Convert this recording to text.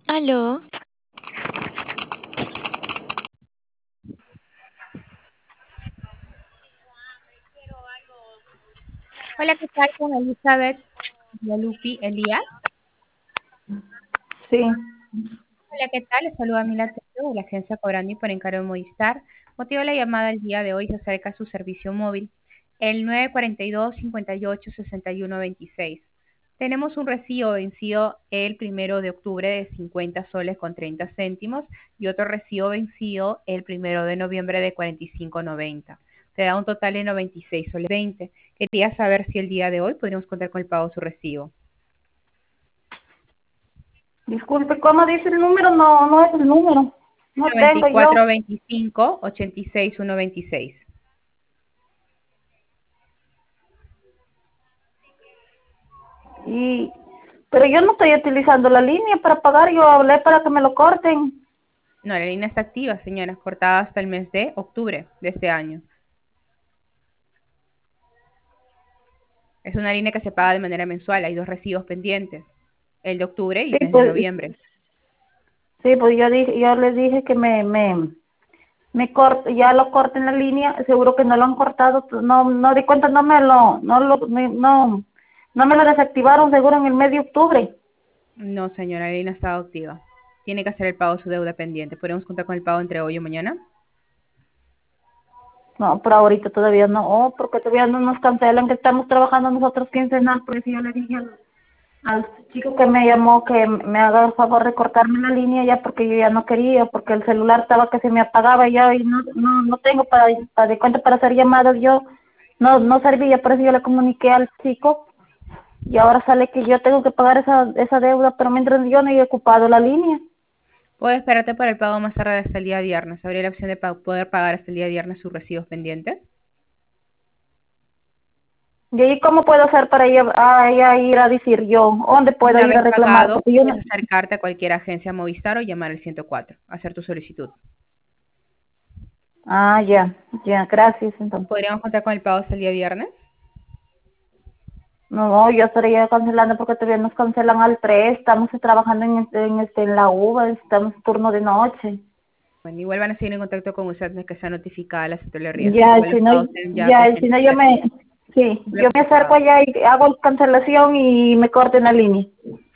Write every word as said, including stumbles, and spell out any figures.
Aló, Hola, ¿qué tal con Elizabeth Guadalupe Elías? Sí, Hola, ¿qué tal? Les saluda Mila Tello de la agencia Cobrandi por encargo de Movistar. Motivo de la llamada el día de hoy se acerca a su servicio móvil, el nueve cuatro dos, cinco ocho, seis uno dos seis. Tenemos un recibo vencido el primero de octubre de cincuenta soles con treinta céntimos y otro recibo vencido el primero de noviembre de cuarenta y cinco noventa. Te da un total de noventa y seis soles veinte. Quería saber si el día de hoy podríamos contar con el pago de su recibo. disculpe, ¿cómo dice el número? No, no es el número. No noventa y tengo yo. cuatro veinticinco ochenta y seis ciento veintiséis. Y, pero yo no estoy utilizando la línea para pagar. Yo hablé para que me lo corten. No, la línea está activa, señora, cortada hasta el mes de octubre de este año. Es una línea que se paga de manera mensual, hay dos recibos pendientes, el de octubre y Sí, el mes de pues, noviembre. sí, pues yo dije, yo les dije que me, me, me corte, ya lo corten la línea. Seguro que no lo han cortado. Pues no, no di cuenta, no me lo, no lo, me- no, no me lo desactivaron seguro en el mes de octubre. No, señora, la línea está activa. Tiene que hacer el pago de su deuda pendiente. ¿Podemos contar con el pago entre hoy o mañana? No, pero ahorita todavía no, oh, porque todavía no nos cancelan que estamos trabajando nosotros quincenal, por eso yo le dije al, al chico que me llamó que me haga el favor de cortarme la línea ya porque yo ya no quería, porque el celular estaba que se me apagaba ya y no no no tengo para, para de cuenta para hacer llamadas yo, no no servía, por eso yo le comuniqué al chico y ahora sale que yo tengo que pagar esa esa deuda, pero mientras yo no he ocupado la línea. Puede esperarte para el pago más tarde hasta el día viernes. ¿Habría la opción de pa- poder pagar hasta el día viernes sus recibos pendientes? ¿Y ahí cómo puedo hacer para ir a, a ir a decir yo? ¿Dónde puedo Una ir vez a reclamar? pagado, Porque yo no... puedes acercarte a cualquier agencia Movistar o llamar al ciento cuatro, hacer tu solicitud. Ah, ya, ya, gracias entonces. ¿Podríamos contar con el pago hasta el día viernes? No, yo estaría cancelando porque todavía nos cancelan al tres, estamos trabajando en, este- en, este, en la U V A, estamos turno de noche. Bueno, igual van a seguir en contacto con usted desde que sea notificada la situación de riesgo. Ya, Igual si los no, pagos tienen ya ya, si presente no yo me, sí, cumple yo con me su acerco pago. allá y hago cancelación y me corten la línea.